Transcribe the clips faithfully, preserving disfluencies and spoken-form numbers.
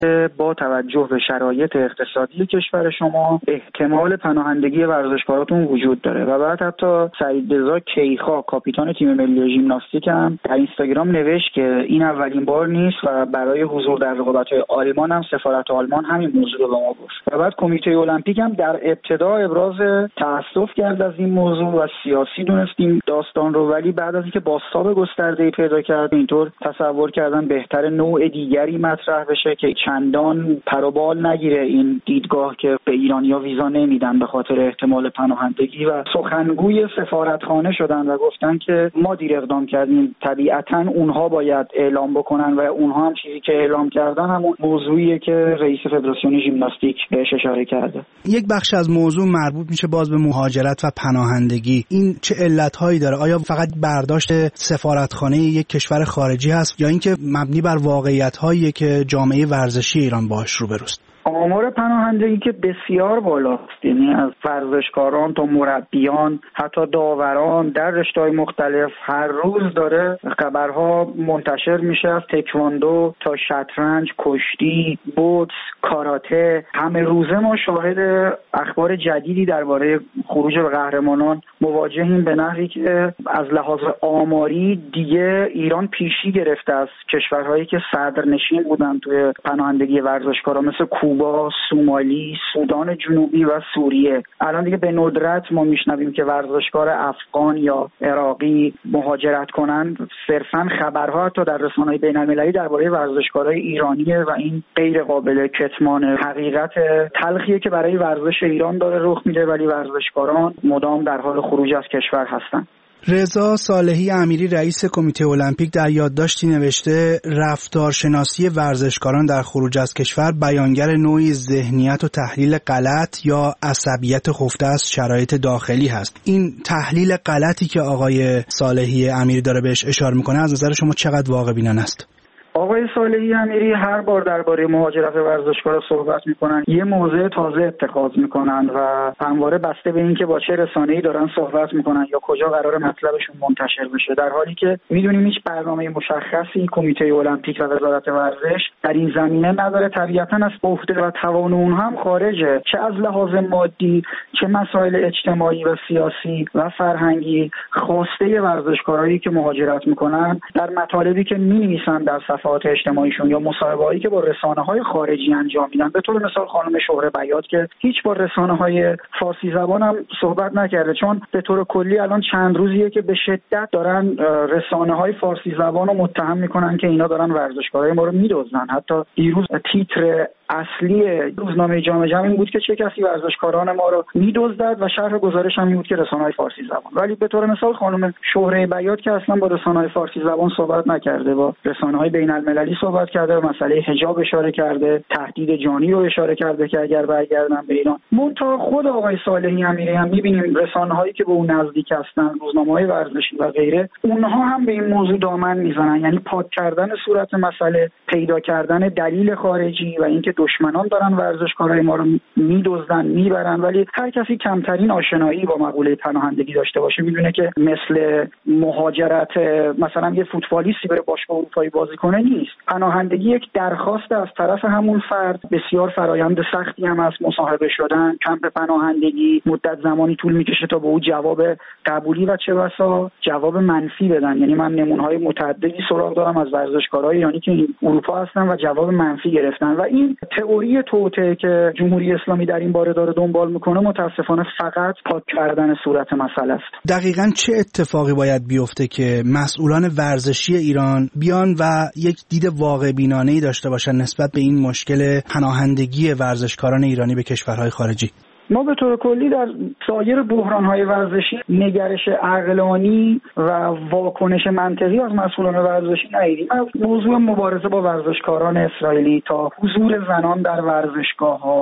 با توجه به شرایط اقتصادی کشور شما احتمال پناهندگی ورزشکاراتون وجود داره. و بعد حتی سعید رضا کیخا کاپیتان تیم ملی ژیمناستیک هم در اینستاگرام نوشت که این اولین بار نیست و برای حضور در رقابت‌های آلمان هم سفارت آلمان همین موضوع رو به ما گفت. و بعد کمیته المپیک هم در ابتدا ابراز تأسف کرد از این موضوع و سیاسی دونستیم داستان رو، ولی بعد از اینکه بازتاب گسترده‌ای پیدا کرد اینطور تصور کردن بهتر نوع دیگری مطرح بشه که چندان پروبال نگیره این دیدگاه که به ایرانی‌ها ویزا نمیدن به خاطر احتمال پناهندگی و سخنگوی سفارتخانه شدن و گفتن که ما دیر اقدام کردیم، طبیعتاً اونها باید اعلام بکنن و اونها هم چیزی که اعلام کردن همون موضوعیه که رئیس فدراسیون ژیمناستیک بهش اشاره کرده. یک بخش از موضوع مربوط میشه باز به مهاجرت و پناهندگی. این چه علت‌هایی داره؟ آیا فقط برداشت سفارتخانه یک کشور خارجی هست یا اینکه مبنی بر واقعیت‌هایی که جامعه ورزشی ایران باهاش روبروست؟ آمار پناهندگی که بسیار بالاست، یعنی از ورزشکاران تا مربیان حتی داوران در رشته‌های مختلف هر روز داره خبرها منتشر میشه، از تکواندو تا شطرنج، کشتی، بوکس، کاراته. همه روزه ما شاهد اخبار جدیدی درباره خروج به قهرمانان مواجهیم، به نحوی که از لحاظ آماری دیگه ایران پیشی گرفته از کشورهایی که صدرنشین بودن توی پناهندگی ورزشکاران مثل کوبا، سومالی، سودان جنوبی و سوریه. الان دیگه به ندرت ما میشنویم که ورزشکار افغان یا عراقی مهاجرت کنن. صرفاً خبرها تا در رسانه‌های بین‌المللی درباره ورزشکارای ایرانیه و این غیر قابل کتمان. حقیقت تلخیه که برای ورزش ایران داره رخ میده، ولی ورزشکاران مدام در حال خروج از کشور هستن. رضا صالحی امیری رئیس کمیته المپیک در یادداشتی نوشته رفتارشناسی ورزشکاران در خروج از کشور بیانگر نوعی ذهنیت و تحلیل غلط یا عصبیت خفته از شرایط داخلی هست. این تحلیل غلطی که آقای صالحی امیری داره بهش اشاره میکنه از نظر شما چقدر واقع بینانه است؟ آقای صالحی امیری هر بار درباره مهاجرت ورزشکارا صحبت میکنن یه موضوع تازه اتخاذ میکنن و همواره بسته به اینکه با چه رسانه‌ای دارن صحبت میکنن یا کجا قرار مطلبشون منتشر بشه، در حالی که میدونیم هیچ برنامه مشخصی کمیته المپیک و وزارت ورزش در این زمینه نداره. طبیعتاً از عهده و توان اونها هم خارجه، چه از لحاظ مادی چه مسائل اجتماعی و سیاسی و فرهنگی. خواسته ورزشکارایی که مهاجرت میکنن در مطالبی که مینویسن در صفحات اجتماعیشون یا مصاحبه‌هایی که با رسانه‌های خارجی انجام میدن، به طور مثال خانم شهره بیات که هیچ با رسانه‌های فارسی زبان هم صحبت نکرده، چون به طور کلی الان چند روزیه که به شدت دارن رسانه‌های فارسی زبان رو متهم میکنن که اینا دارن ورزشکارای ما رو میدزدن. حتی دیروز تیتر اصلی روزنامه جامعه جمع این بود که چه کسی ورزشکاران ما رو میدزدد و شرح گزارش هم این بود که رسانه‌های فارسی زبان. ولی به طور مثال خانم شهره بیات که اصلا با رسانه‌های فارسی زبان صحبت نکرده، با رسانه‌های بین‌المللی صحبت کرده، به مسئله حجاب اشاره کرده، تهدید جانی رو اشاره کرده که اگر برگردن به ایران. منتها خود آقای صالحی امیری هم می‌بینیم رسانه‌هایی که به اون نزدیک هستن، روزنامه‌های ورزشی و غیره، اونها هم به این موضوع دامن میزنن، یعنی پاک کردن صورت مسئله، پیدا کردن دلیل خارجی و اینکه دشمنان دارن ورزشکارای ما رو میدزدن میبرن. ولی هر کسی کمترین آشنایی با مقوله پناهندگی داشته باشه میدونه که مثل مهاجرت مثلا یه فوتبالیستی بره باشگاه اروپایی بازی کنه نیست. پناهندگی یک درخواست از طرف همون فرد، بسیار فرایند سختی هم از مصاحبه شدن، کمپ پناهندگی مدت زمانی طول میکشه تا به او جواب قبولی و چه بسا جواب منفی بدن. یعنی من نمونه‌های متعددی سراغ دارم از ورزشکارایی یعنی که اروپا هستن و جواب منفی گرفتن. و این تئوری توطئه که جمهوری اسلامی در این باره داره دنبال میکنه متاسفانه فقط پاک کردن صورت مسئله است. دقیقاً چه اتفاقی باید بیفته که مسئولان ورزشی ایران بیان و یک دید واقع بینانه‌ای داشته باشن نسبت به این مشکل پناهندگی ورزشکاران ایرانی به کشورهای خارجی؟ ما به طور کلی در سایر بحران‌های ورزشی نگرش عقلانی و واکنش منطقی از مسئولان ورزشی ندیدیم. از موضوع مبارزه با ورزشکاران اسرائیلی تا حضور زنان در ورزشگاه‌ها،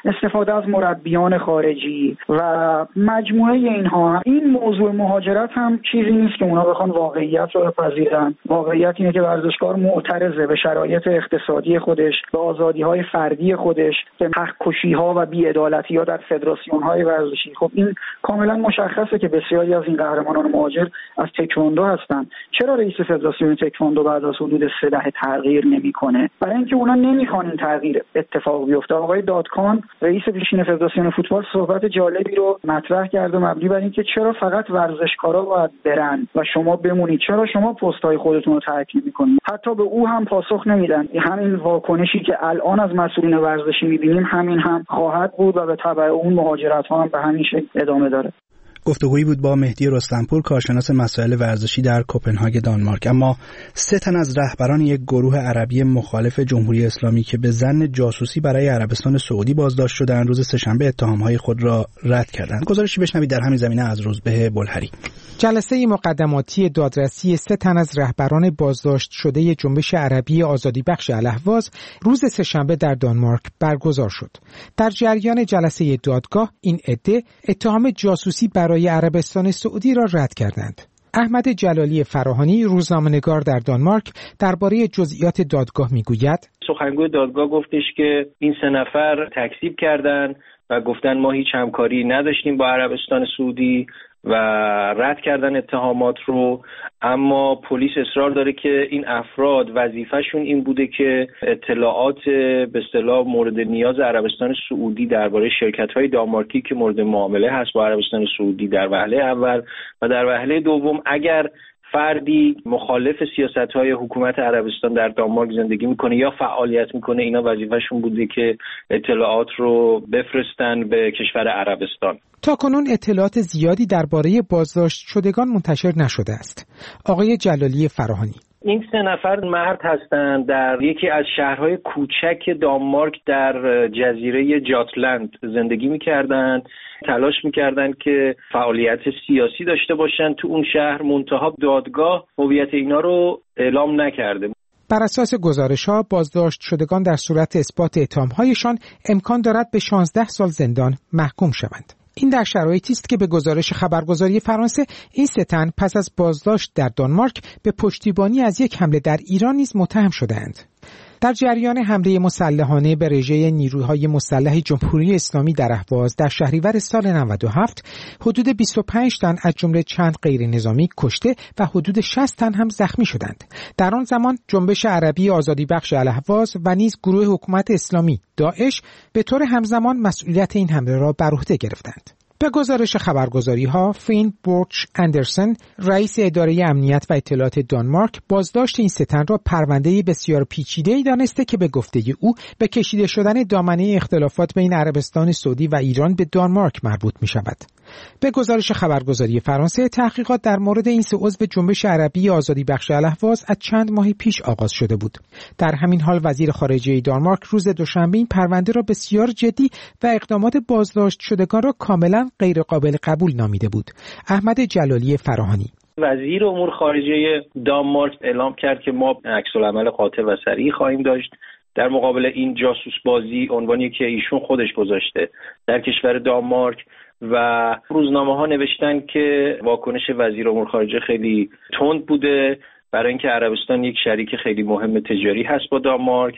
استفاده از مربیان خارجی و مجموعه اینها. این موضوع مهاجرت هم چیزی نیست که اونا بخوان واقعیت رو بپذیرن. واقعیت اینه که ورزشکار معترضه به شرایط اقتصادی خودش، به آزادی‌های فردی خودش، به حق‌کشی‌ها و بی‌عدالتی‌ها در فدراسیون‌های ورزشی. خب این کاملا مشخصه که بسیاری از این قهرمانان مهاجر از تکواندو هستن. چرا رئیس فدراسیون تکواندو بعد از حدود سه دهه تغییر نمی‌کنه؟ برای اینکه اونا نمی‌خوان این تغییر اتفاق بیفته. آقای دادکان رئیس پیشین فدراسیون فوتبال صحبت جالبی رو مطرح کرد و مبنی بر اینکه چرا فقط ورزشکارا باید برن و شما بمونید، چرا شما پست‌های خودتون رو ترک می‌کنید. حتی به او هم پاسخ نمیدن. همین واکنشی که الان از مسئولین ورزشی می‌بینیم همین هم خواهد بود و به تبع اون مهاجرت‌ها هم به همین شکل ادامه داره. گفتگویی بود با مهدی رستمپور، کارشناس مسائل ورزشی در کوپنهاگ دانمارک. اما سه تن از رهبران یک گروه عربی مخالف جمهوری اسلامی که به ظن جاسوسی برای عربستان سعودی بازداشت شدند روز سه‌شنبه اتهام‌های خود را رد کردند. گزارشی بشنوید در همین زمینه از روزبه بلهری. جلسه مقدماتی دادرسی سه تن از رهبران بازداشت شده جنبش عربی آزادی بخش الاهواز روز سه‌شنبه در دانمارک برگزار شد. در جریان جلسه دادگاه این عده اتهام جاسوسی برای عربستان سعودی را رد کردند. احمد جلالی فراهانی، روزنامه‌نگار در دانمارک، درباره جزئیات دادگاه میگوید: سخنگوی دادگاه گفتش که این سه نفر تکذیب کردند و گفتن ما هیچ همکاری نداشتیم با عربستان سعودی و رد کردن اتهامات رو، اما پلیس اصرار داره که این افراد وظیفه‌شون این بوده که اطلاعات به اصطلاح مورد نیاز عربستان سعودی درباره شرکت‌های دانمارکی که مورد معامله هست با عربستان سعودی در وهله اول و در وهله دوم اگر فردی مخالف سیاست‌های حکومت عربستان در دانمارک زندگی میکنه یا فعالیت میکنه، اینا وظیفه‌شون بوده که اطلاعات رو بفرستن به کشور عربستان. تا کنون اطلاعات زیادی درباره بازداشت شدگان منتشر نشده است. آقای جلالی فراهانی: این سه نفر مرد هستند، در یکی از شهرهای کوچک دانمارک در جزیره جاتلند زندگی می‌کردند. تلاش می‌کردند که فعالیت سیاسی داشته باشند تو اون شهر، منتها دادگاه هویت اینا رو اعلام نکرده. بر اساس گزارش‌ها بازداشت شدگان در صورت اثبات اتهام‌هایشان امکان دارد به شانزده سال زندان محکوم شوند. این در شرایطی است که به گزارش خبرگزاری فرانسه این سه تن پس از بازداشت در دانمارک به پشتیبانی از یک حمله در ایران نیز متهم شدند. در جریان حمله مسلحانه به رژه نیروهای مسلح جمهوری اسلامی در اهواز در شهریور سال نود و هفت حدود بیست و پنج تن از جمله چند غیر نظامی کشته و حدود شصت تن هم زخمی شدند. در آن زمان جنبش عربی آزادی بخش الاهواز و نیز گروه حکومت اسلامی داعش به طور همزمان مسئولیت این حمله را بر عهده گرفتند. به گزارش خبرگزاری‌ها، فین بورچ اندرسن، رئیس اداره امنیت و اطلاعات دانمارک، بازداشت این سه تن را پرونده بسیار پیچیده‌ای دانسته که به گفته او به کشیده شدن دامنه اختلافات بین عربستان سعودی و ایران به دانمارک مربوط می‌شود. به گزارش خبرگزاری فرانسه، تحقیقات در مورد این سه عضو جنبش عربی آزادی بخش الاهواز از چند ماه پیش آغاز شده بود. در همین حال وزیر خارجه دانمارک روز دوشنبه این پرونده را بسیار جدی و اقدامات بازداشت شدگان را کاملا غیر قابل قبول نامیده بود. احمد جلالی فراهانی: وزیر امور خارجه دانمارک اعلام کرد که ما عکس‌العمل قاطع و سریع خواهیم داشت در مقابل این جاسوس بازی، عنوانی که ایشون خودش گذاشته در کشور دانمارک، و روزنامه ها نوشتن که واکنش وزیر امور خارجه خیلی تند بوده برای اینکه عربستان یک شریک خیلی مهم تجاری هست با دانمارک.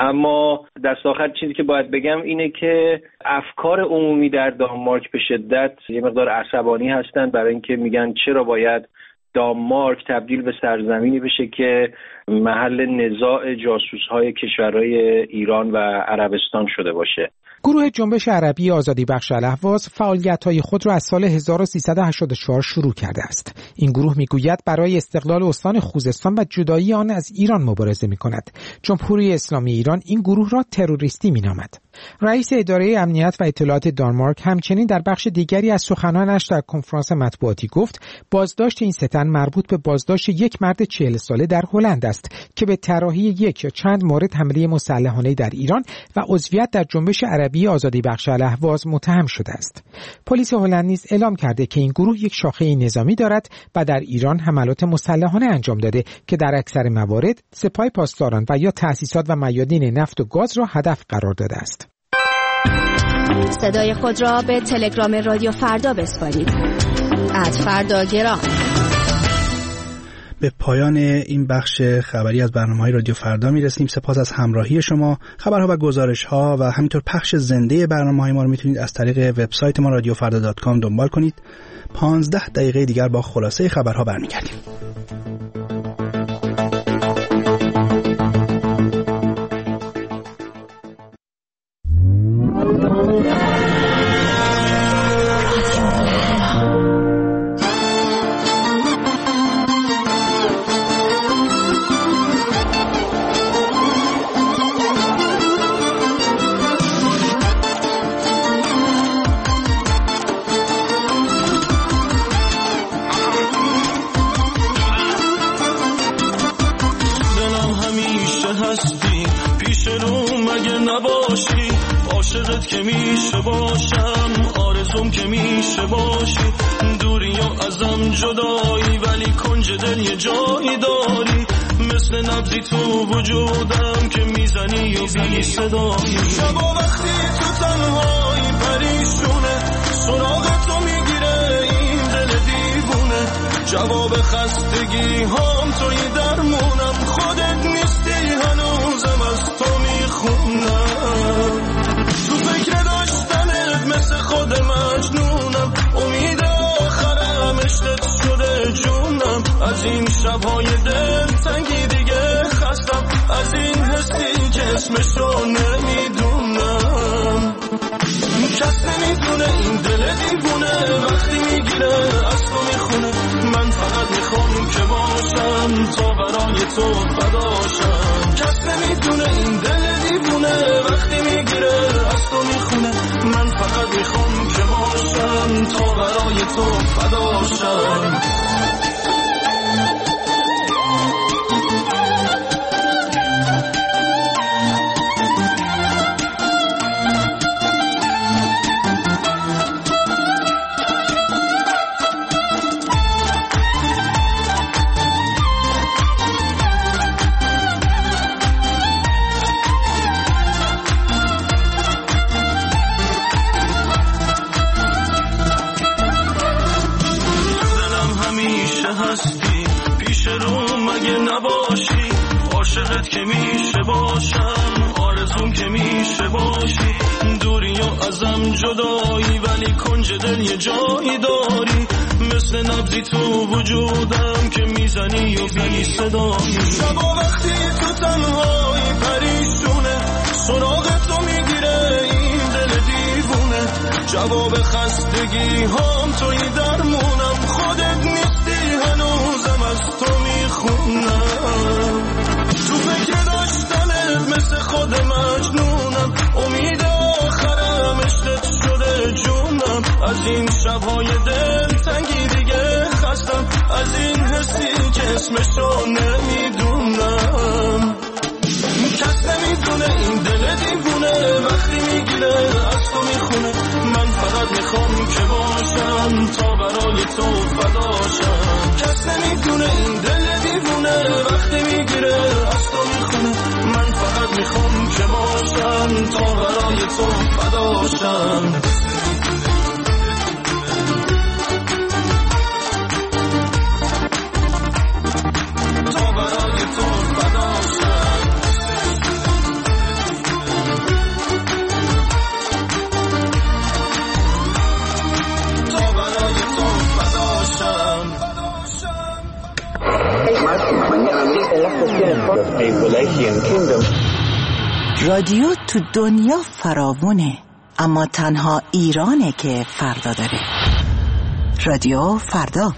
اما دست آخر چیزی که باید بگم اینه که افکار عمومی در دانمارک به شدت یه مقدار عصبانی هستن برای اینکه میگن چرا باید دانمارک تبدیل به سرزمینی بشه که محل نزاع جاسوس‌های کشورهای ایران و عربستان شده باشه. گروه جنبش عربی آزادی بخش الاهواز فعالیت‌های خود را از سال هزار و سیصد و هشتاد و چهار شروع کرده است. این گروه می‌گوید برای استقلال استان خوزستان و جدایی آن از ایران مبارزه می‌کند. جمهوری اسلامی ایران این گروه را تروریستی می‌نامد. رئیس اداره امنیت و اطلاعات دانمارک همچنین در بخش دیگری از سخنانش در کنفرانس مطبوعاتی گفت بازداشت این سه تن مربوط به بازداشت یک مرد چهل ساله در هلند است که به طراحی یک یا چند مورد حمله مسلحانه در ایران و عضویت در جنبش عربی آزادی بخش الاهواز متهم شده است. پلیس هلند نیز اعلام کرده که این گروه یک شاخه نظامی دارد و در ایران حملات مسلحانه انجام داده که در اکثر موارد سپاه پاسداران و یا تأسیسات و میادین نفت و گاز را هدف قرار داده است. صدای خود را به تلگرام رادیو فردا بسپارید. ات فردا گرام. به پایان این بخش خبری از برنامه‌های رادیو فردا میرسیم. سپاس از همراهی شما. خبرها و گزارش‌ها و همینطور پخش زنده برنامه‌های ما رو میتونید از طریق وبسایت ما رادیو فردا دات کام دنبال کنید. پانزده دقیقه دیگر با خلاصه خبرها برمیگردیم. عاشقت که میشه باشم، آرزوم که میشه باشی، دوری و ازم جدایی ولی کنج دل یه جایی داری، مثل نبضی تو وجودم که میزنی و بی صدایی. شبا وقتی تو تنهایی پریشونه، سراغ تو میگیره این دل دیوونه، جواب خستگی هم توی درمونم، خودت نیستی هنوزم از تو میخونم، تو فکر داشتنت مثل خود مجنونم، امید آخرم عشقت شده جونم، از این شبهای دل تنگی دیگه خستم، از این حسی که اسمشو نمیدونم، کس نمیدونه این دل دیوونه وقتی میگیره از تو میخونه، من فقط میخوام که باشم تا برای تو فداشم، کس نمیدونه این دل دیوونه وقتی میگیره از تو میخونه، من فقط میخوام که باشم تا برای تو فداشم. عاشقت که میشه باشم، آرزوم که میشه باشی، دوری و ازم جدایی ولی کنج دل یه جایی داری، مثل نبضی تو وجودم که میزنی و بی صدایی. شبا وقتی تو تنهایی پریشونه، سراغ تو میگیره این دل دیوونه، جواب خستگی هم توی درمونم، خودت نیستی هنوزم از تو میخونم، تو فکر داشتنت مثل خود مجنونم، امید آخرم عشقت شده جونم، از این شبهای دل تنگی دیگه خستم، از این حسی که اسمشو نمیدونم، کس نمیدونه این دل دیوونه وقتی میگیره از تو میخونه، من فقط میخوام که باشم تا برای تو فداشم، کس نمیدونه این دل دیوونه وقتی میگیره از تو میخونه، من فقط میخوام که باشم تا برای تو فداشم. رادیو تو دنیا فراوونه، اما تنها ایرانه که فردا داره. رادیو فردا.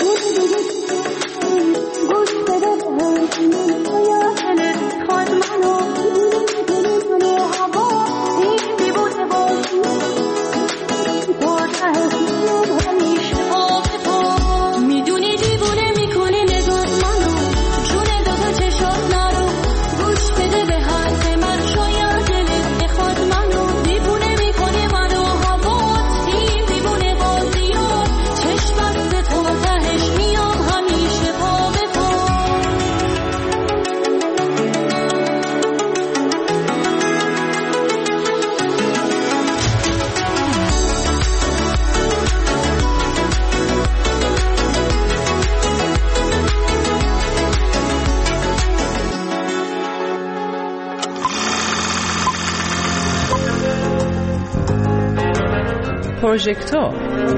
پروژکتور.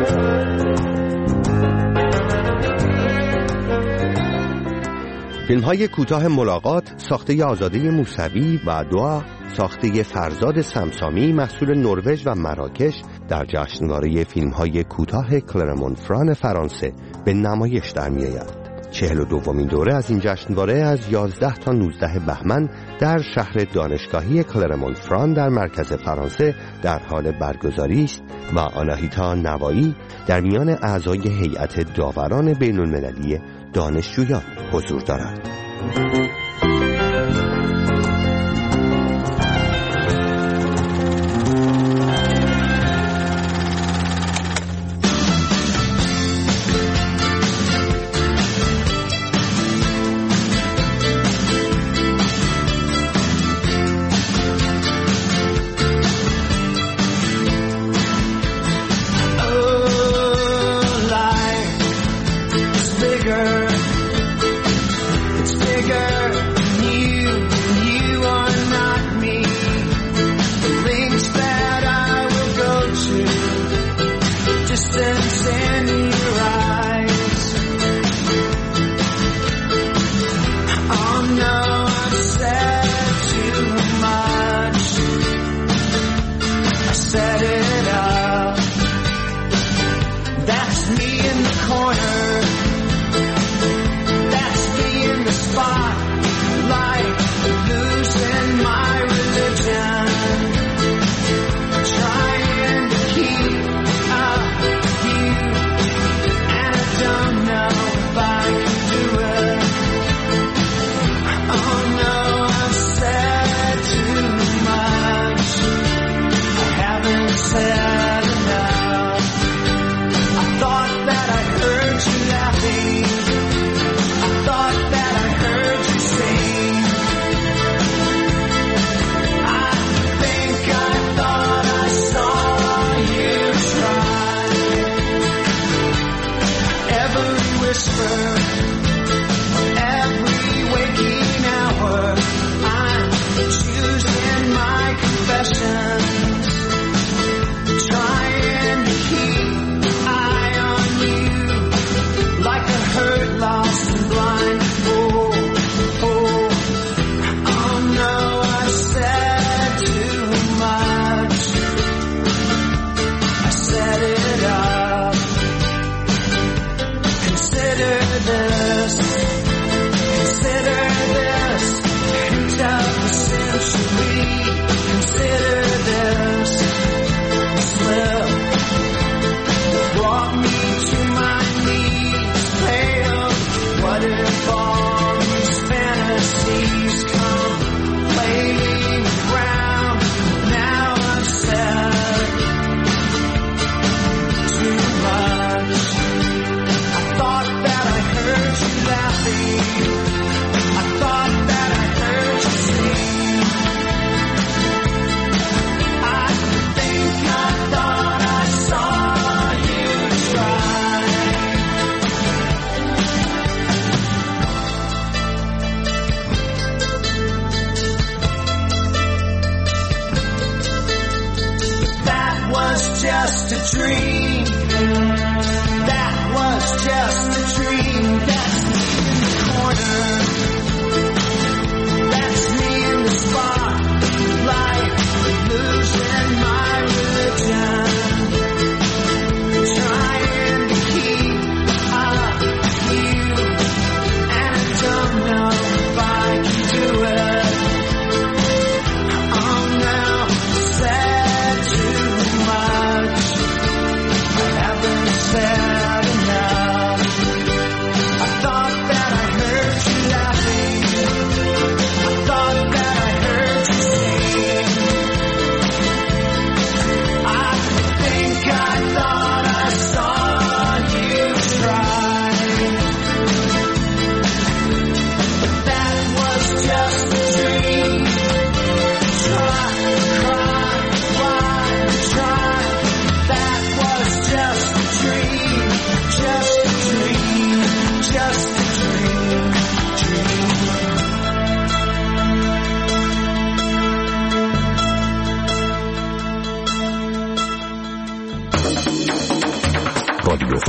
فیلم های کوتاه ملاقات ساخته آزاده موسوی و دعا ساخته فرزاد سمسامی محصول نروژ و مراکش در جشنواره فیلم های کوتاه کلرمون فران فرانسه به نمایش در می آید. چهل و دومین دوره از این جشنواره از یازده تا نوزده بهمن در شهر دانشگاهی کلرمون فران در مرکز فرانسه در حال برگزاری است و آناهیتا نوایی در میان اعضای هیئت داوران بین المللی دانشجویان حضور دارد.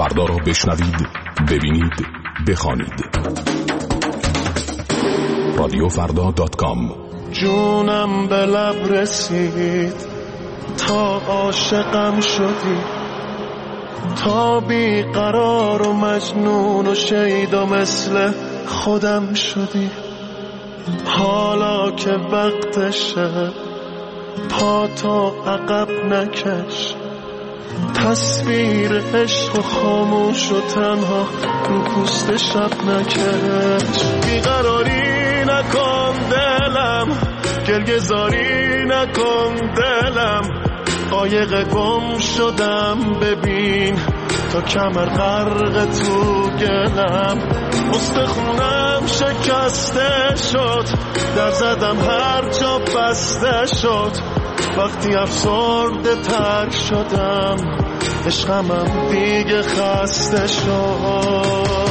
فردا را بشنوید، ببینید، بخوانید. رادیو فردا دات کام. جونم به لب رسید تا عاشقم شدی، تا بیقرار و مجنون و شید و مثل خودم شدی. حالا که وقتشه پا تا عقب نکش، تصویر عشق و خاموش و تنها رو پوست شب نکش. بیقراری نکن دلم، گلگزاری نکن دلم، قایق گم شدم ببین تا کمر غرق تو گلم. استخونم شکسته شد، در زدم هر جا بسته شد. وقتی افسرده تر شدم عشقمم دیگه خسته شد.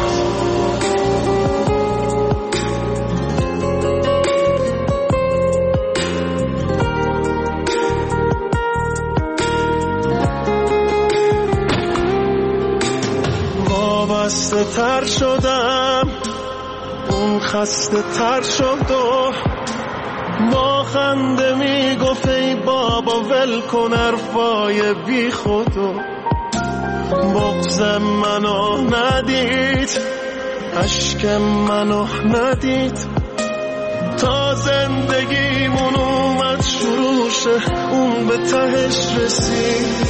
وابسته تر شدم، اون خسته تر شد و با خنده میگفت ای بابا ول کن حرفای بی خودو. بغض منو ندید، اشک منو ندید، تا زندگیمون اومد شروعشه اون به تهش رسید.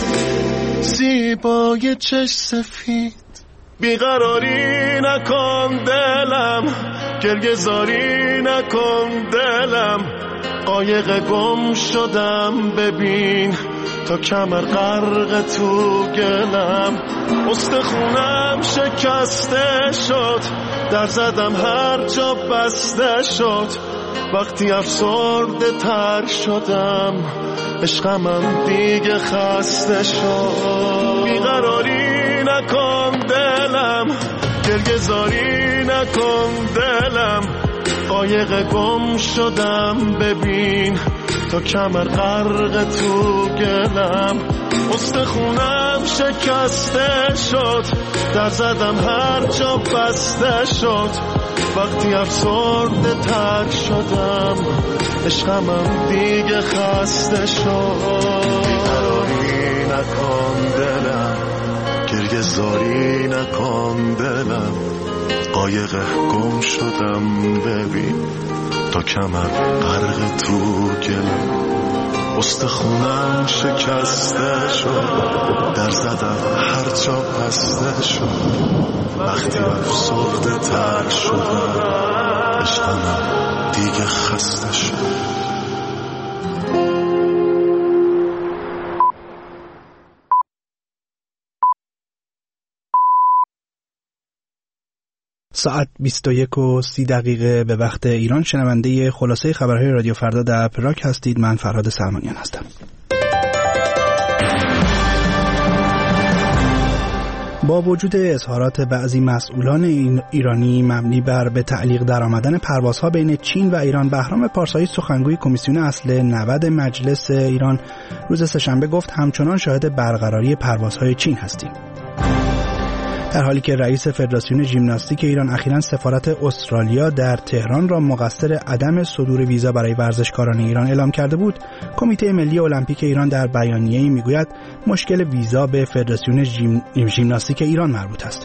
زیبای چشم سفید، بیقراری نکن دلم، گرگزاری نکن دلم، قایق گم شدم ببین تا کمر غرق تو گلم. استخونم شکسته شد، در زدم هر جا بسته شد. وقتی افسرده تر شدم عشقمم دیگه خسته شد. بیقراری نکن دلم، گلگزاری نکن دلم، قایق گم شدم ببین تا کمر غرق تو گلم. استخونم شکسته شد، در زدم هر جا بسته شد. وقتی افسرده تر شدم عشقمم دیگه خسته شد. بیقراری نکن دلم، گرگزاری نکن دلم، قایق گم شدم ببین تا کمر غرق تو گلم. استخونم شکسته شد، در زدم هر جا بسته شد. وقتی افسرده تر شدم عشقم دیگه خسته شد. ساعت بیست و یک و سی دقیقه به وقت ایران. شنونده خلاصه خبرهای رادیو فردا در پراگ هستید. من فرهاد سلمانیان هستم. با وجود اظهارات بعضی مسئولان ایرانی مبنی بر به تعلیق درآمدن پروازها بین چین و ایران، بهرام پارسایی سخنگوی کمیسیون اصل نود مجلس ایران روز سه‌شنبه گفت همچنان شاهد برقراری پروازهای چین هستیم. در حالی که رئیس فدراسیون ژیمناستیک ایران اخیراً سفارت استرالیا در تهران را مقصر عدم صدور ویزا برای ورزشکاران ایران اعلام کرده بود، کمیته ملی المپیک ایران در بیانیه‌ای میگوید مشکل ویزا به فدراسیون ژیم... ژیمناستیک ایران مربوط است.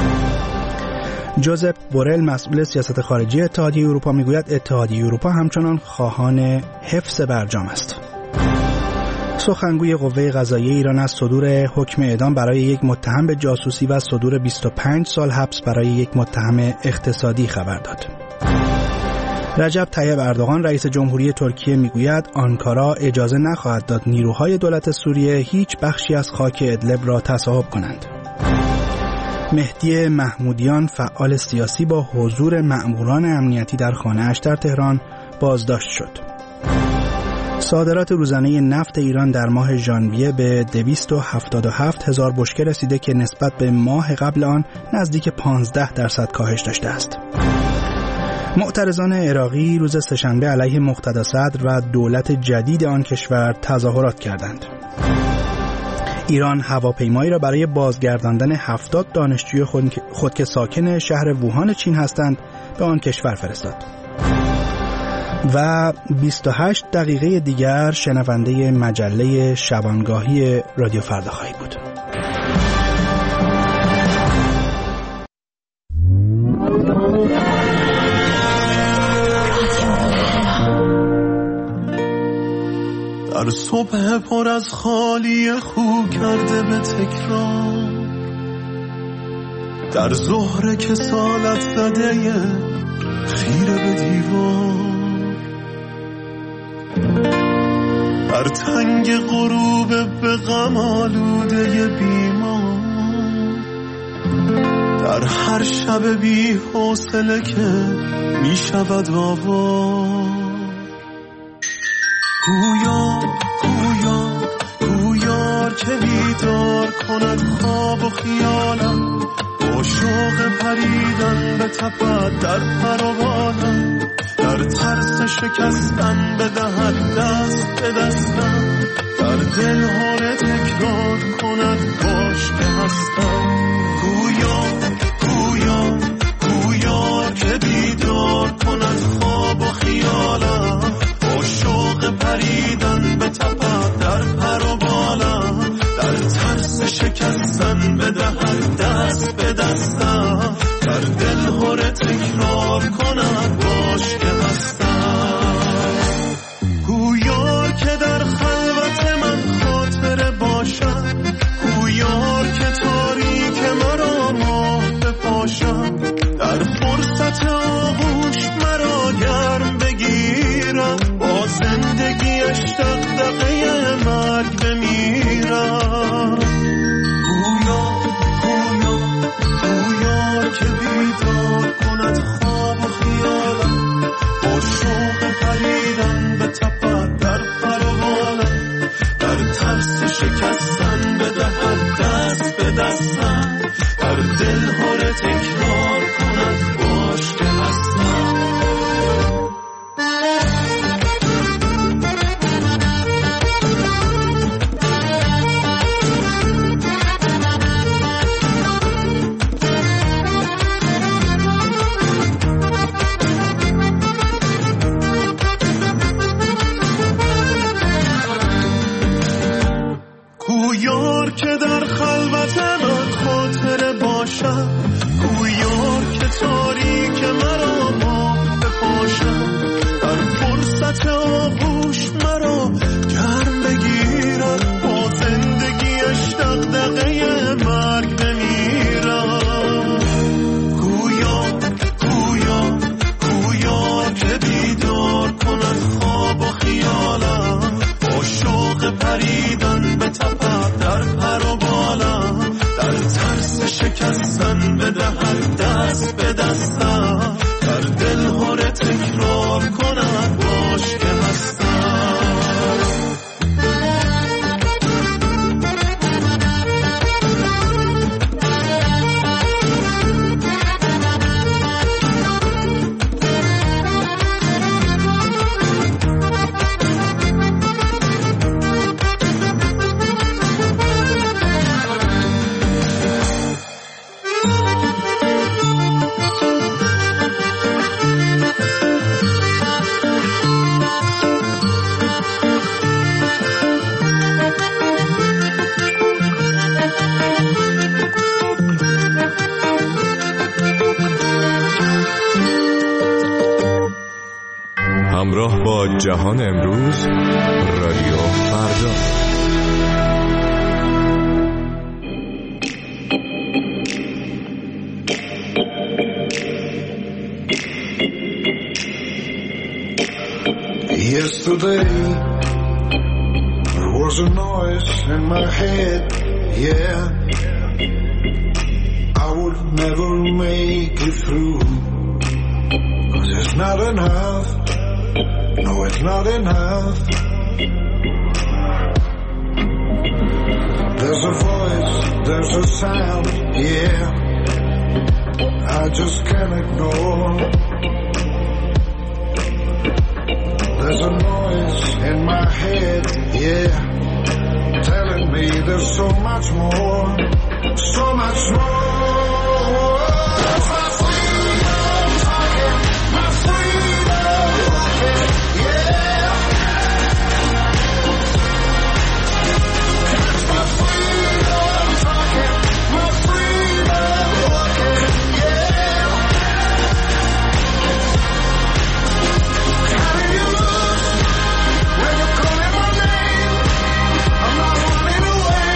جوزپ بورل مسئول سیاست خارجی اتحادیه اروپا میگوید اتحادیه اروپا همچنان خواهان حفظ برجام است. سخنگوی قوه قضاییه ایران از صدور حکم اعدام برای یک متهم به جاسوسی و صدور بیست و پنج سال حبس برای یک متهم اقتصادی خبر داد. رجب طیب اردوغان رئیس جمهوری ترکیه میگوید آنکارا اجازه نخواهد داد نیروهای دولت سوریه هیچ بخشی از خاک ادلب را تصاحب کنند. مهدی محمودیان فعال سیاسی با حضور مأموران امنیتی در خانه‌اش در تهران بازداشت شد. صادرات روزانه نفت ایران در ماه ژانویه به دویست و هفتاد و هفت هزار بشکه رسیده که نسبت به ماه قبل آن نزدیک پانزده درصد کاهش داشته است. معترضان عراقی روز سه‌شنبه علیه مقتدا صدر و دولت جدید آن کشور تظاهرات کردند. ایران هواپیمایی را برای بازگرداندن هفتاد دانشجوی خود, خود که ساکن شهر ووهان چین هستند به آن کشور فرستاد. و بیست و هشت دقیقه دیگر شنونده مجله شبانگاهی رادیو فردا خواهید بود. در صبح پر از خالی خو کرده به تکرار، در ظهر کسالت زده خیره به دیوار، در تنگ غروب به غم آلوده بیمار، در هر شب بی حوصله که می شود آوار. گویا گویا گویار که بیدار کند خواب و خیالم، با شوق پریدن به تپد در پر و بالم، در ترس شکستن بدهد دست به دستم، در دل هاره تکرار کند باش که هستم. گویا گویا گویا که بیدار کند خواب و خیالم، با شوق پریدن به تپد در پر و بالم، در ترس شکستن بدهد دست به دستم، در دل هاره تکرار کند باش که هستم. گویار که در خلوت من خاطره باشد، گویار که تاریک مرا ماه بپاشد، در فرصت آغوش مرا گرم بگیرم، با زندگیش دغدغه مرگ بمیرم. گویا گویا گویار که بیدار کند خواب و خیالم، با شوق پریدن به تپد در پر و بالم، در ترس شکستن بدهد دست به دستم، در دل هاره تکرار کند باش که هستم. گویار که در خلوت من خاطره باشد، گویار که تاریک مرا ماه بپاشد، در فرصت آغوش مرا گرم بگیرد، با زندگیش دغدغه مرگ بمیرم. گویا گویا گویا که بیدار کند خواب و خیالم، با شوق پریدن به تپد در پر و بالم، در ترس شکستن بدهد دست به دستم، در دل هاره تکرار کند باش که هستم. همراه با جهان امروز، رادیو فردا. Yesterday there was a noise in my head, yeah, I would never make it through, 'cause it's not enough, no it's not enough. There's a voice, there's a sound, yeah, I just can't ignore. There's a noise in my head, yeah, telling me me there's so much more, so much more. That's my freedom talking, my freedom walking, yeah. That's my freedom talking, my freedom walking, yeah. Carry you loose when you're calling my name. I'm not running away.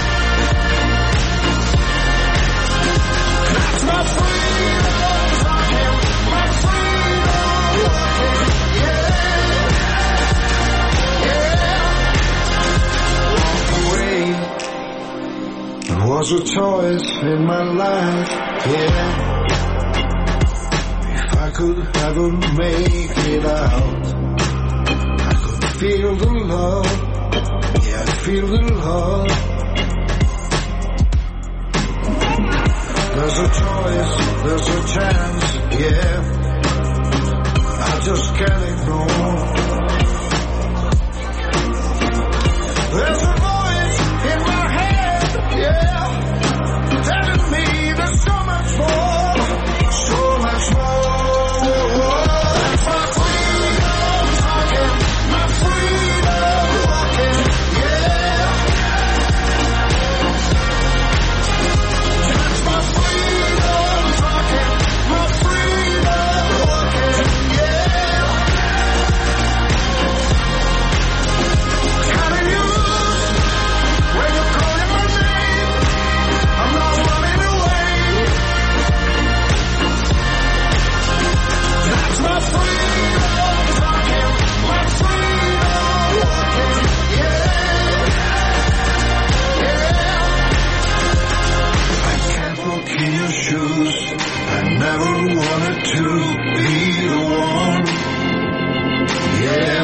That's my freedom talking, my freedom walking, yeah, yeah. Walk away. It was a choice in my life, yeah. If I could ever make it out, I could feel the love, yeah, I feel the love. There's a choice, there's a chance, yeah, I just can't ignore. There's a voice in my head, yeah, telling me there's so much more, so much more. That's my freedom talking, my freedom walking, yeah. That's my freedom talking, my freedom walking, yeah. Carry you loose when you're calling my name. I'm not running away. That's my freedom talking, my freedom walking, yeah, yeah. I can't walk in your shoes. I never wanted to be the one, yeah.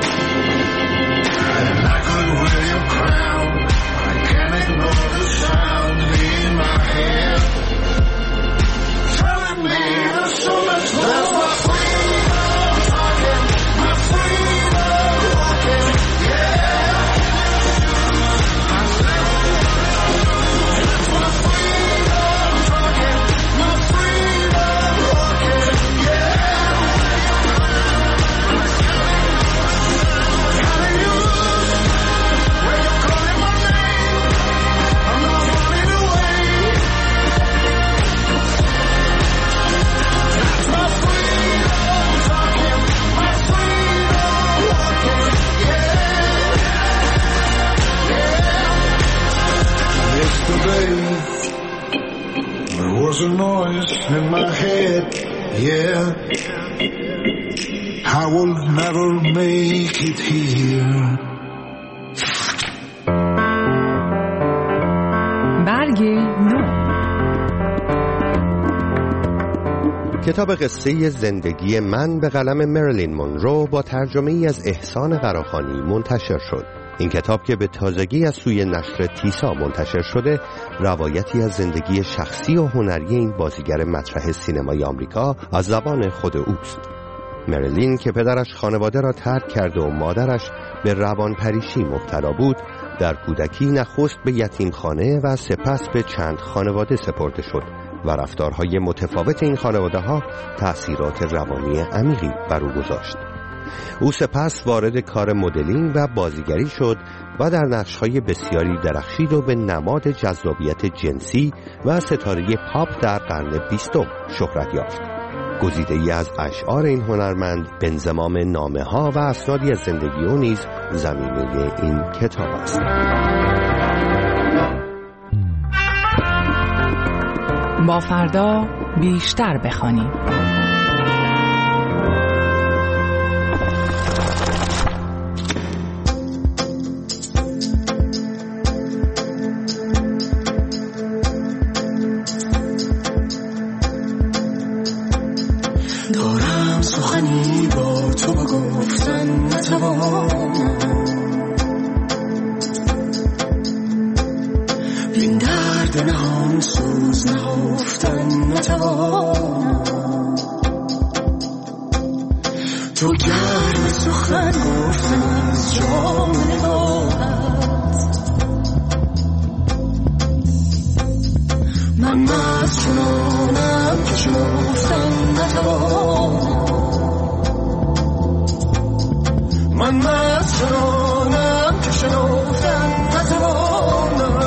And I could wear your crown. I can't ignore the sound in my head, telling me there's so much more. That's my freedom talking, my freedom walking, yeah. That's my freedom talking, my freedom walking, yeah. Carry you loose when you're calling my name. I'm not running away. That's my freedom talking, my freedom walking, yeah, yeah. Yesterday there was a noise in my head, yeah. I will never make it here. برگ نو. کتاب قصه زندگی من به قلم مریلین مونرو با ترجمه ای از احسان قراخانی منتشر شد. این کتاب که به تازگی از سوی نشر تیسا منتشر شده، روایتی از زندگی شخصی و هنری این بازیگر مطرح سینمای آمریکا از زبان خود اوست. مریلین که پدرش خانواده را ترک کرده و مادرش به روانپریشی مبتلا بود، در کودکی نخست به یتیمخانه و سپس به چند خانواده سپرده شد و رفتارهای متفاوت این خانواده ها تأثیرات روانی عمیقی بر او گذاشت. او سپس وارد کار مدلینگ و بازیگری شد و در نقش‌های بسیاری درخشید و به نماد جذابیت جنسی و ستاره پاپ در قرن بیستم شهرت یافت. گزیده‌ای از اشعار این هنرمند به انضمام نامه‌ها و اسنادی از زندگی او نیز زمینه این کتاب است. با فردا بیشتر بخوانیم. دارم سخنی با تو بگفتن نتوانم، این درد نهان سوز نهفتن نتوانم. تو گرم سخن گفتن از جام نگاهت، من مسجونم که شنفتن نتوانم من مسجونم که شنفتن نتوانم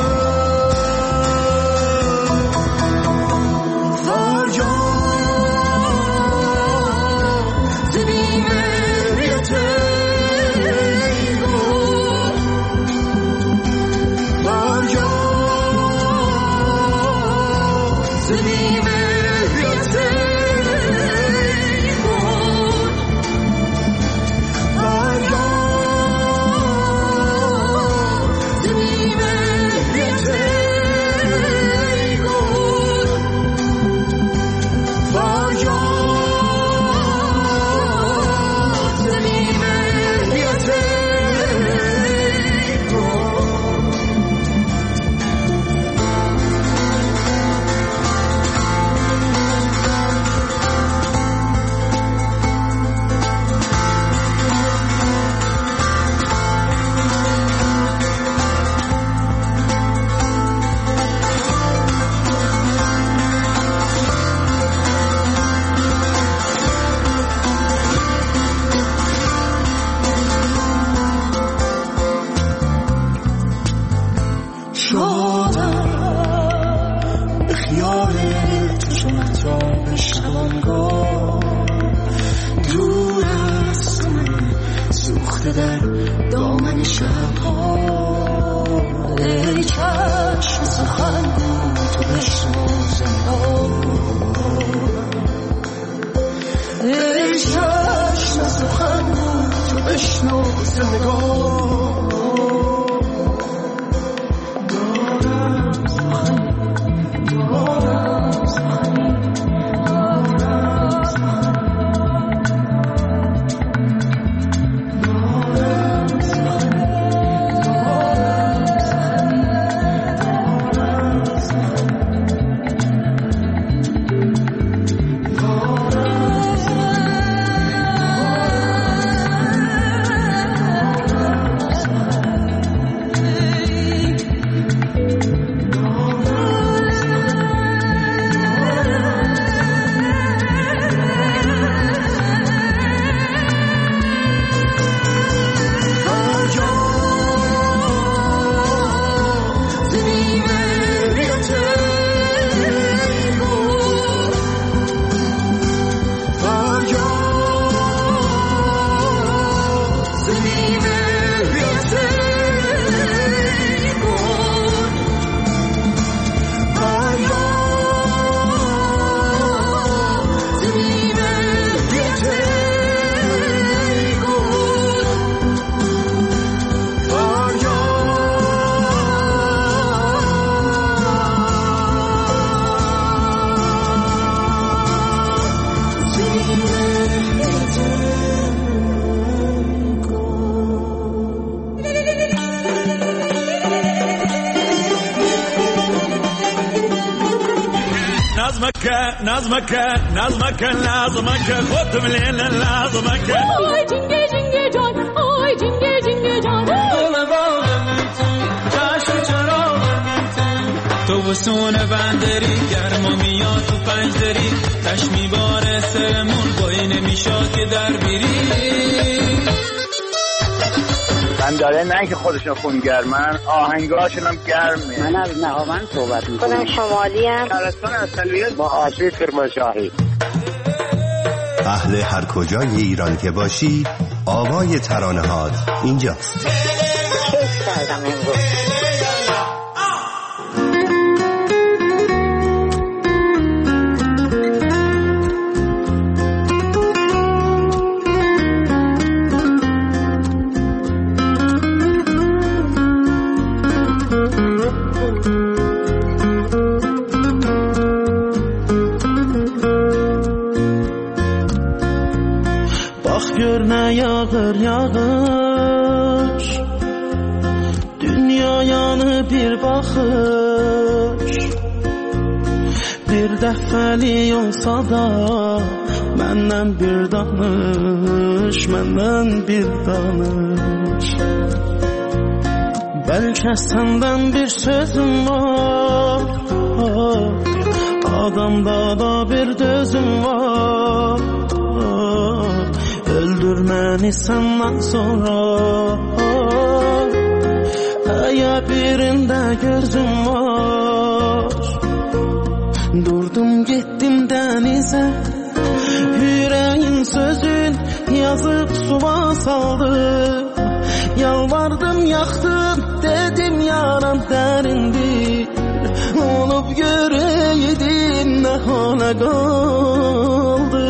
نظمك نظمك لازمك خد من هنا لازمك آی جنگه جنگه جان آی جنگه جنگه جان چشم چرا تو بسون بندری گرما میاد تو پنجدری تشمی بار سرمون بایی نمیشاد که در بیری من داره نه که خودشون خونگرمن آهنگاشون هم گرمه. من از نهاوند صحبت میکنم. خودم شمالی ام. شهرستان اصلیت با آشی کرمانشاهی. اهل هر کجای ایران که باشی آوای ترانه‌هات اینجاست. کیف کردم امروز. Yağır yağış Dünya yanı bir bakış Bir dəfəli olsa da Məndən bir danış Məndən bir danış Bəlkə səndən bir sözüm var Adamda da bir dözüm var, öldür beni senden sonra. Eğer birinde gözüm var, durdum gittim denize. Yüreğin sözün yazıp suva saldım. Yalvardım yaktım dedim yaram derindir. Olup göreydin ne hale kaldı.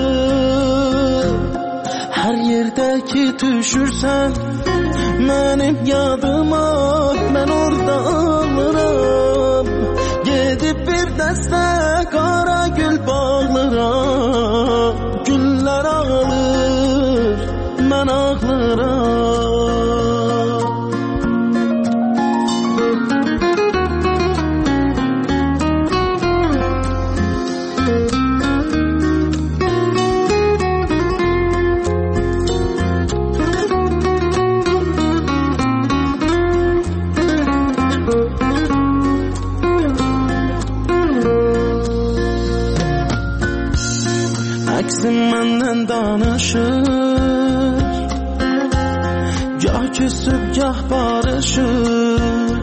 Her yerdeki düşürsen benim yadıma, ben orada ağlarım. Gidip bir deste kara gül bağlarım. Güller ağlar, ben ağlarım. Aksim menden danışır, gah küsüp gah barışır.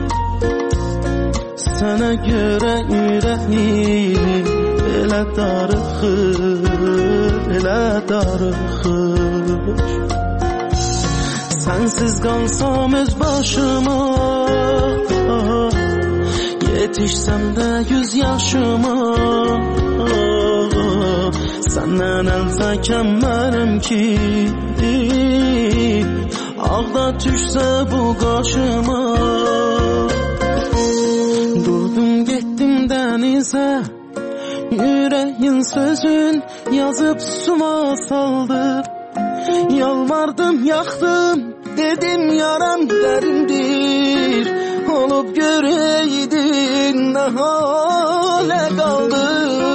Sana göre yüreğim elə darıxır, elə darıxır. Sensiz kalsam öz başıma, yetişsem de yüz yaşıma. Senden el çəkəmərəm ki, ağda düşsə bu qaşıma. Durdum getdim dənizə, yüreğin sözün yazıp suma saldı. Yalvardım yaktım dedim yaram derindir. Olup göreydin ne hale kaldı.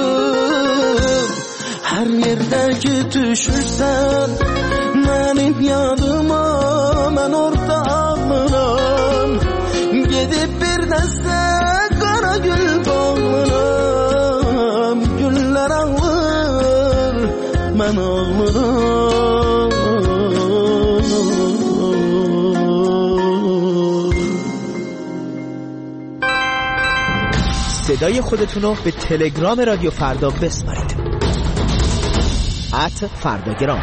Her yerdeki düşürsen benim yadıma, ben orada ağlarım. Gidip bir deste kara gül bağlarım. Güller ağlar, ben ağlarım. صدای خودتونو به تلگرام رادیو فردا بسپارید. ات فرداگرام.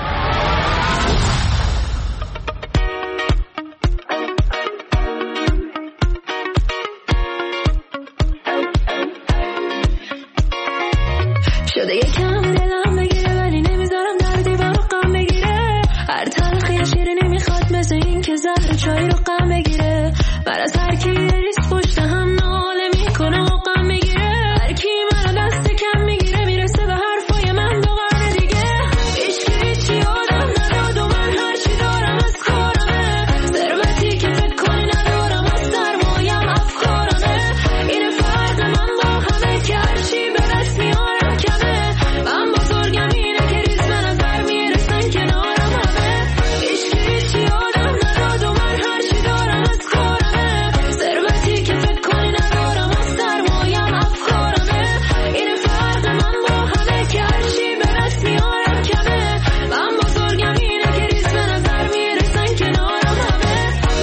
شده یکم دلم بگیره ولی نمیذارم دردی با غم بگیره. هر تلخی شیره نمیخواد مثل این که زهر چای رو غم بگیره. بر از هر کی ریس پشت هم ناله میکنه و غم میگیره. هر کی منو دست کم میگیره میرسه به حرفای من دو قرن دیگه. هیچ کی هیچی آدم نداد و من هرچی دارم از کارمه. ثروتی که فکر کنی ندارم از سرمایم افکارمه. اینه فرق من با همه که هرچی به دست میارم کمه. من بزرگم اینه که ریز به نظر میرسن کنارم همه. هیچ کی هیچی آدم نداد و من هرچی دارم از کارمه. ثروتی که فکر کنی ندارم از سرمایم افکارمه. اینه فرق من با همه که هرچی به دست میارم کمه. من بزرگم اینه که ریز به نظر میرسن کنارم همه.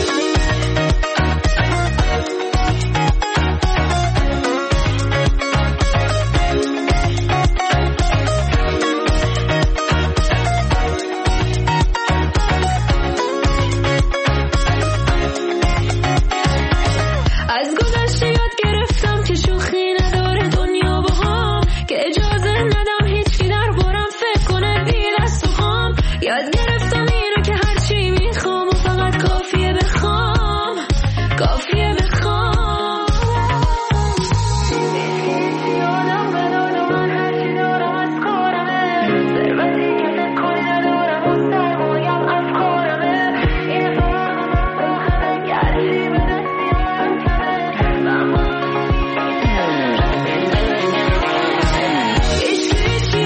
از گذشته یاد گرفتم که شوخی نداره دنیا با هم. که اجازه ندم هیچی دربارم فکر کنه بی دست و خام. یاد گرفتم اینو که هرچی میخوام و فقط کافیه بخوام. کافیه بخوام. هیچی آدم نداد و من هرچی دارم از کارمه. ثروتی که فکر کنی ندارم از سرمایم افکارمه. اینه فرق من با همه که هرچی به دست میارم کمه. من با هیچی هیچی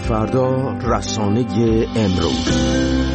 فردا، رسانه امروز.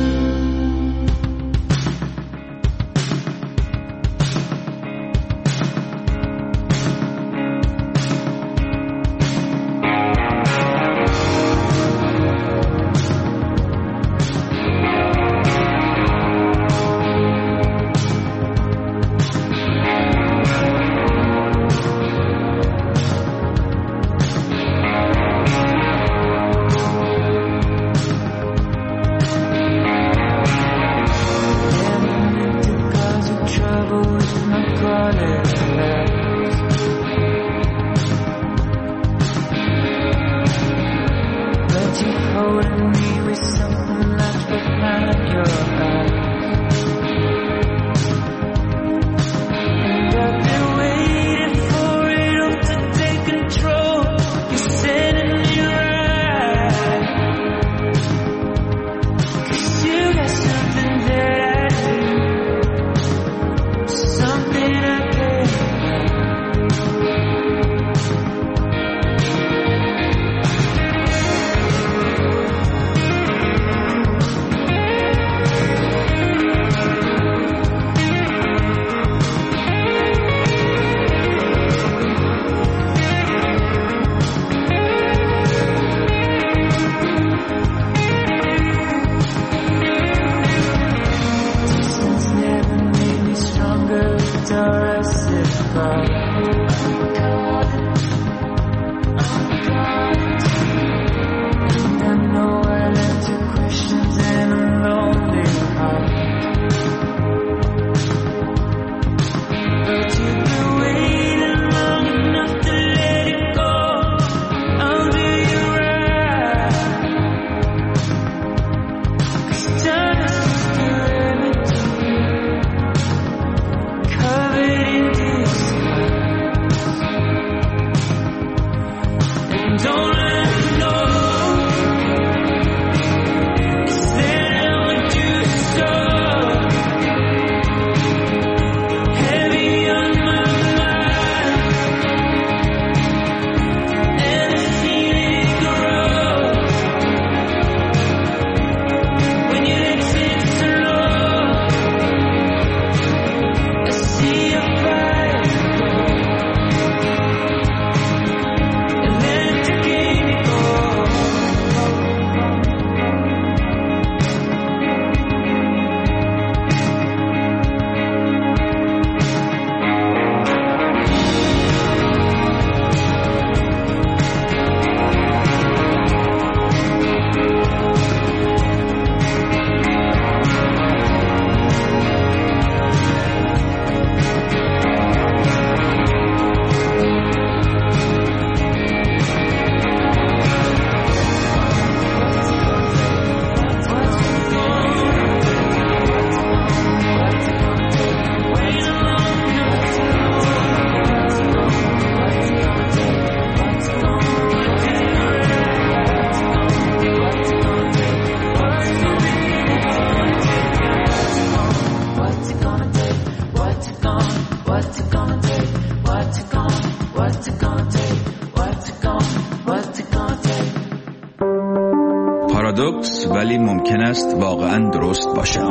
پارادوکس ولی ممکن است واقعا درست باشد.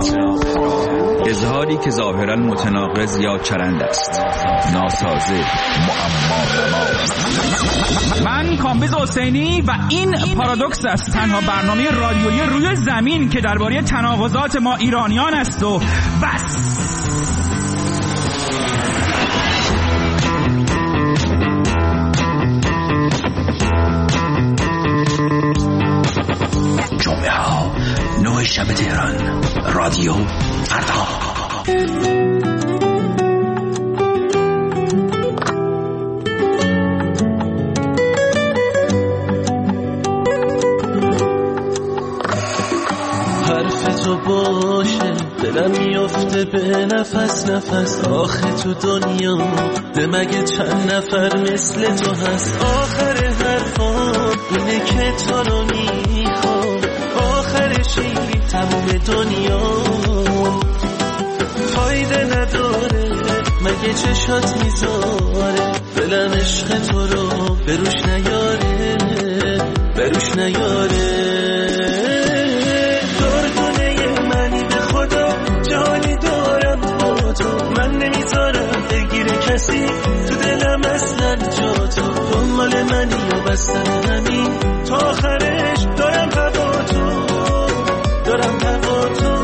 اظهاری که ظاهرا متناقض یا چرند است، ناسازه، معما. من کامبیز حسینی و این پارادوکس است، تنها برنامه رادیویی روی زمین که درباره تناقضات ما ایرانیان است و بس. جمعه ها نه شب تهران، رادیو فردا. حرف تو باشه دلم میفته به نفس نفس. آخه تو دنیا ده مگه چند نفر مثل تو هست؟ آخر حرفا اینه که تو رو میخوام، آخرشی تموم دنیا فایده نداره. مگه چشات میذاره دلم عشق تو رو بروش نیاره، بروش نیاره. کسی تو دلم اصلا جا تو دنبال منی و بستن همین تا آخرش دارم هوا تو دارم هوا تو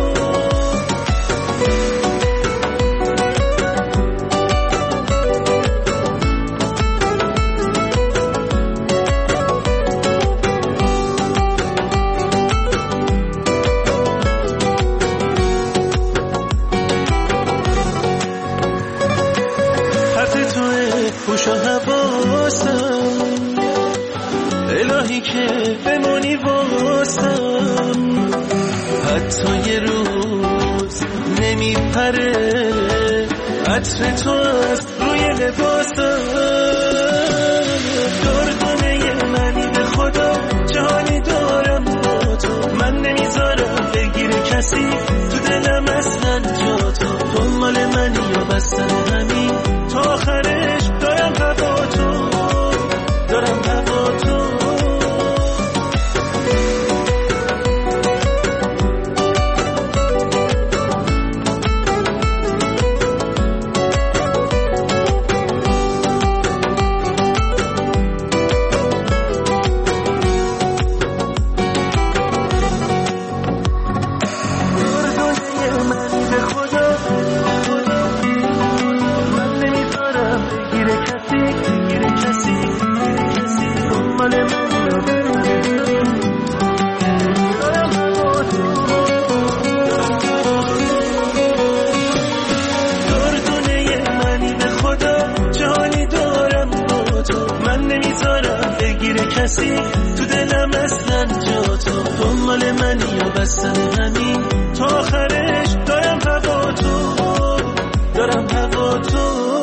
خوش و حواسم الهی که بمانی واسم حتی یه روز نمیپره عطر تو از روی لباسم دردونه منی به خدا جهانی دارم با تو من نمیذارم بگیره کسی تو دلم اصلا جا تو دنبال منی یا بستن همین تا آخرش دارم هوا تو دارم هوا تو کسی تو دلم اصلا جا تو دنبال منی و بستن همین تا آخرش دارم هوا تو دارم هوا تو